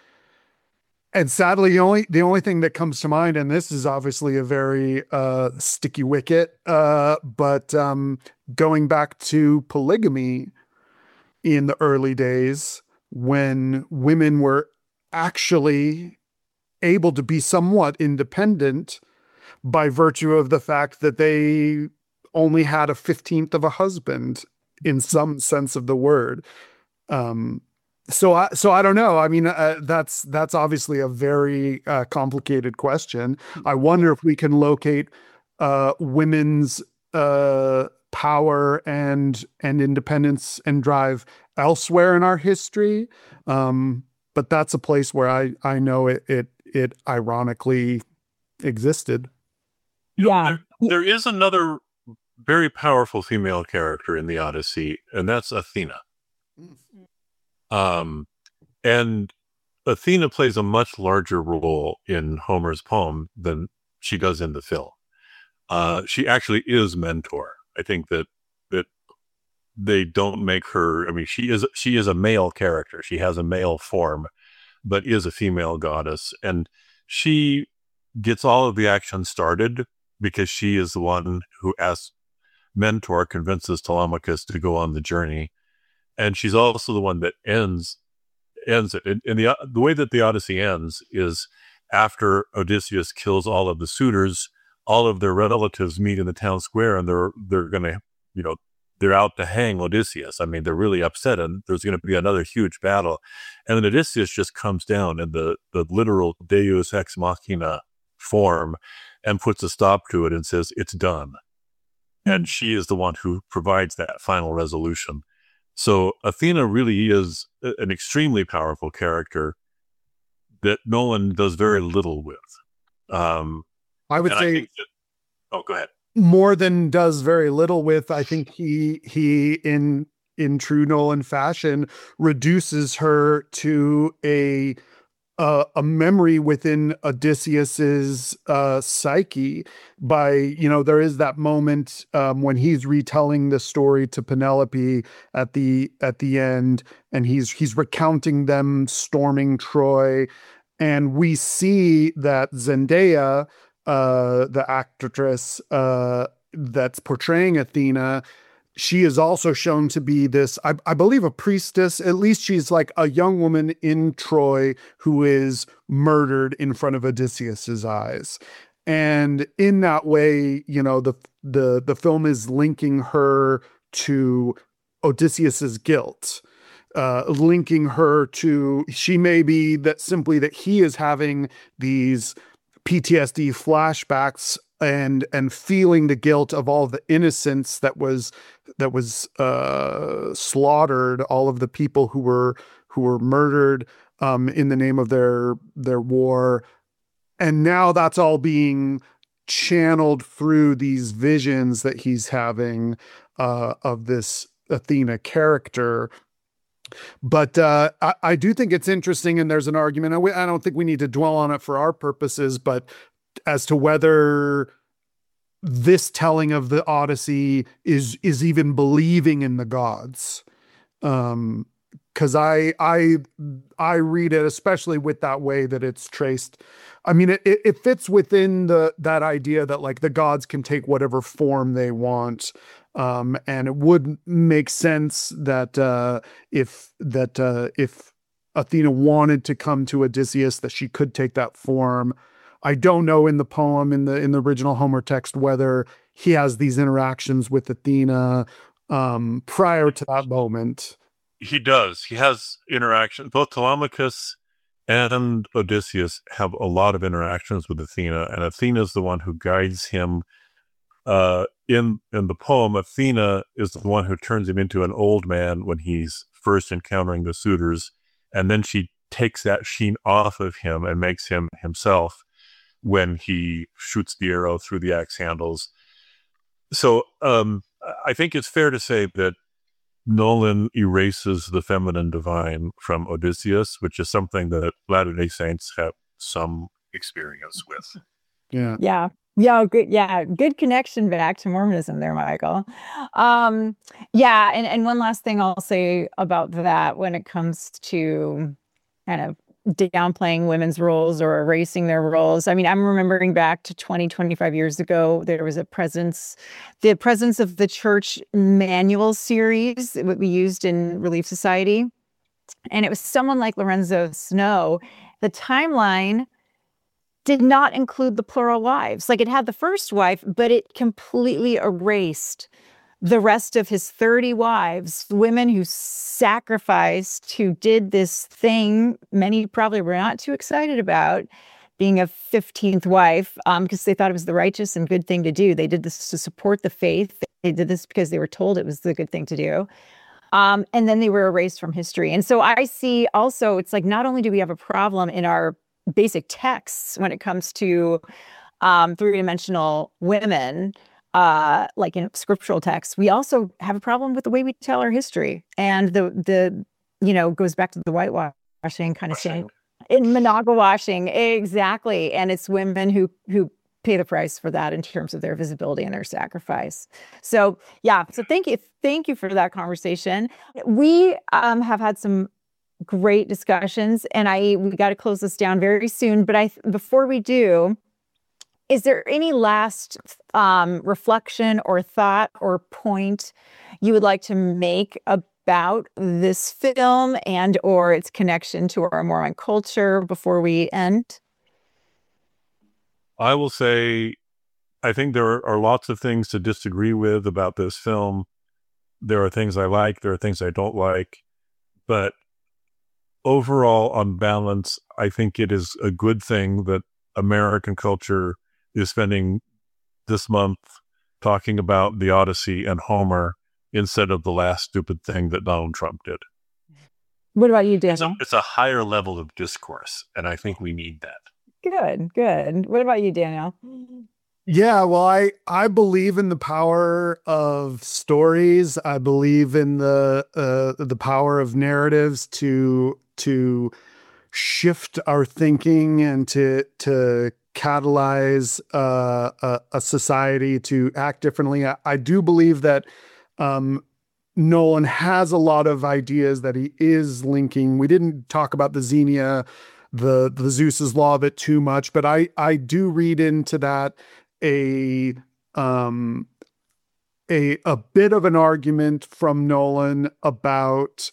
And sadly, the only the only thing that comes to mind, and this is obviously a very uh, sticky wicket, uh, but um, going back to polygamy in the early days, when women were actually able to be somewhat independent by virtue of the fact that they only had a fifteenth of a husband in some sense of the word. Um, So I so I don't know. I mean, uh, that's that's obviously a very uh, complicated question. I wonder if we can locate uh, women's uh, power and and independence and drive elsewhere in our history. Um, but that's a place where I I know it it it ironically existed. You know, Yeah. there, there is another very powerful female character in the Odyssey, and that's Athena. Um, and Athena plays a much larger role in Homer's poem than she does in the film. Uh, she actually is Mentor. I think that that they don't make her. I mean, she is she is a male character. She has a male form, but is a female goddess, and she gets all of the action started because she is the one who asks Mentor, convinces Telemachus to go on the journey, and she's also the one that ends ends it. And, and the the way that the Odyssey ends is after Odysseus kills all of the suitors, all of their relatives meet in the town square, and they're they're gonna, you know, they're out to hang Odysseus. I mean, they're really upset, and there's going to be another huge battle. And then Odysseus just comes down in the the literal Deus ex machina form and puts a stop to it and says, "It's done." And she is the one who provides that final resolution. So Athena really is an extremely powerful character that Nolan does very little with. Um, I would and say I think that, oh, go ahead. More than does very little with. I think he he in in true Nolan fashion reduces her to a uh, a memory within Odysseus's uh, psyche. By, you know, there is that moment um, when he's retelling the story to Penelope at the at the end, and he's he's recounting them storming Troy, and we see that Zendaya, uh, the actress uh, that's portraying Athena, she is also shown to be this, I, I believe, a priestess. At least she's like a young woman in Troy who is murdered in front of Odysseus's eyes. And in that way, you know, the the the film is linking her to Odysseus's guilt, uh, linking her to, she may be that simply that he is having these P T S D flashbacks and and feeling the guilt of all the innocence that was that was uh, slaughtered, all of the people who were who were murdered um, in the name of their their war, and now that's all being channeled through these visions that he's having uh, of this Athena character. But uh, I, I do think it's interesting, and there's an argument. I, I don't think we need to dwell on it for our purposes, but as to whether this telling of the Odyssey is is even believing in the gods, um, because I I I read it, especially with that way that it's traced. I mean, it it fits within the that idea that like the gods can take whatever form they want. Um, and it would make sense that uh, if that uh, if Athena wanted to come to Odysseus, that she could take that form. I don't know in the poem, in the in the original Homer text, whether he has these interactions with Athena um, prior to that moment. He does. He has interaction. Both Telemachus and Odysseus have a lot of interactions with Athena, and Athena is the one who guides him. Uh, in in the poem, Athena is the one who turns him into an old man when he's first encountering the suitors, and then she takes that sheen off of him and makes him himself when he shoots the arrow through the axe handles. So um, I think it's fair to say that Nolan erases the feminine divine from Odysseus, which is something that Latter-day Saints have some experience with. Yeah. Yeah. Yeah, good. Yeah, good connection back to Mormonism there, Michael. Um, yeah, and, and one last thing I'll say about that when it comes to kind of downplaying women's roles or erasing their roles. I mean, I'm remembering back to twenty, twenty-five years ago, there was a presence, the presence of the church manual series that we used in Relief Society. And it was someone like Lorenzo Snow. The timeline did not include the plural wives. Like, it had the first wife, but it completely erased the rest of his thirty wives, women who sacrificed, who did this thing many probably were not too excited about, being a fifteenth wife, um, because they thought it was the righteous and good thing to do. They did this to support the faith. They did this because they were told it was the good thing to do. Um, and then they were erased from history. And so I see also, it's like, not only do we have a problem in our basic texts when it comes to um, three-dimensional women, uh, like in scriptural texts, we also have a problem with the way we tell our history. And the the you know, goes back to the whitewashing kind of thing. In Monaga washing, exactly. And it's women who who pay the price for that in terms of their visibility and their sacrifice. So yeah, so thank you. Thank you for that conversation. We um, have had some great discussions, and I we got to close this down very soon. But I before we do, is there any last um, reflection or thought or point you would like to make about this film and or its connection to our Mormon culture before we end? I will say, I think there are lots of things to disagree with about this film. There are things I like, there are things I don't like, but overall, on balance, I think it is a good thing that American culture is spending this month talking about the Odyssey and Homer instead of the last stupid thing that Donald Trump did. What about you, Dan? It's a, it's a higher level of discourse, and I think we need that. Good, good. What about you, Daniel? Yeah, well, I, I believe in the power of stories. I believe in the uh, the power of narratives to to shift our thinking and to to catalyze uh, a, a society to act differently. I, I do believe that um, Nolan has a lot of ideas that he is linking. We didn't talk about the Xenia, the the Zeus's law of it too much, but I I do read into that a um a a bit of an argument from Nolan about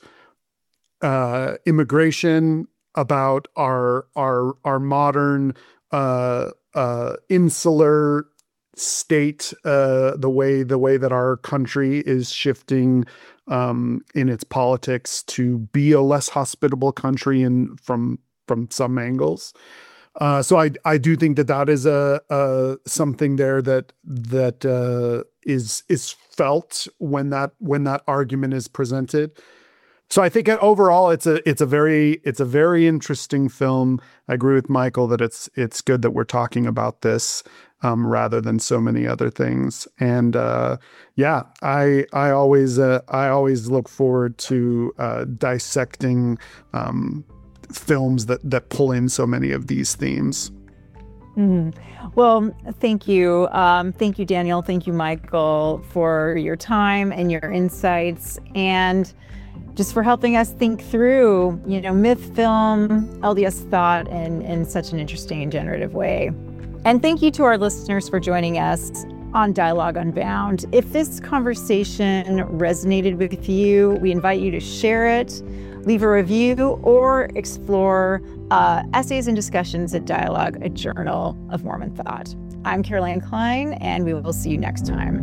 uh immigration, about our our our modern uh uh insular state, uh the way the way that our country is shifting um in its politics to be a less hospitable country and from from some angles. Uh, so I I do think that that is a, a something there that that uh, is is felt when that when that argument is presented. So I think overall it's a it's a very it's a very interesting film. I agree with Michael that it's it's good that we're talking about this um, rather than so many other things. And uh, yeah, I I always uh, I always look forward to uh, dissecting Um, films that that pull in so many of these themes. Mm-hmm. Well, thank you. Um, thank you, Daniel. Thank you, Michael, for your time and your insights and just for helping us think through, you know, myth, film, L D S thought in, in such an interesting and generative way. And thank you to our listeners for joining us on Dialogue Unbound. If this conversation resonated with you, we invite you to share it, leave a review, or explore uh, essays and discussions at Dialogue, a Journal of Mormon Thought. I'm Caroline Klein, and we will see you next time.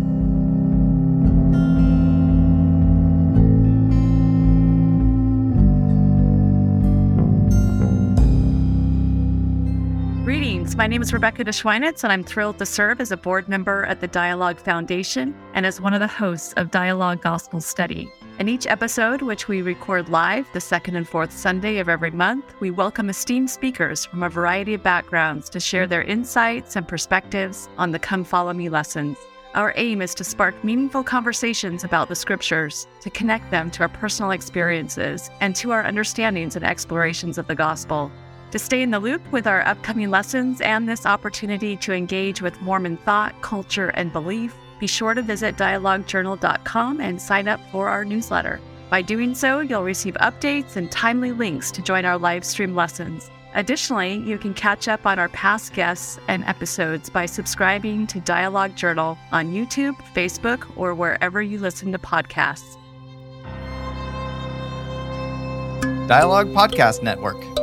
Greetings. My name is Rebecca DeSchweinitz, and I'm thrilled to serve as a board member at the Dialogue Foundation and as one of the hosts of Dialogue Gospel Study. In each episode, which we record live the second and fourth Sunday of every month, we welcome esteemed speakers from a variety of backgrounds to share their insights and perspectives on the Come Follow Me lessons. Our aim is to spark meaningful conversations about the scriptures, to connect them to our personal experiences and to our understandings and explorations of the gospel. To stay in the loop with our upcoming lessons and this opportunity to engage with Mormon thought, culture, and belief, be sure to visit dialogue journal dot com and sign up for our newsletter. By doing so, you'll receive updates and timely links to join our live stream lessons. Additionally, you can catch up on our past guests and episodes by subscribing to Dialogue Journal on YouTube, Facebook, or wherever you listen to podcasts. Dialogue Podcast Network.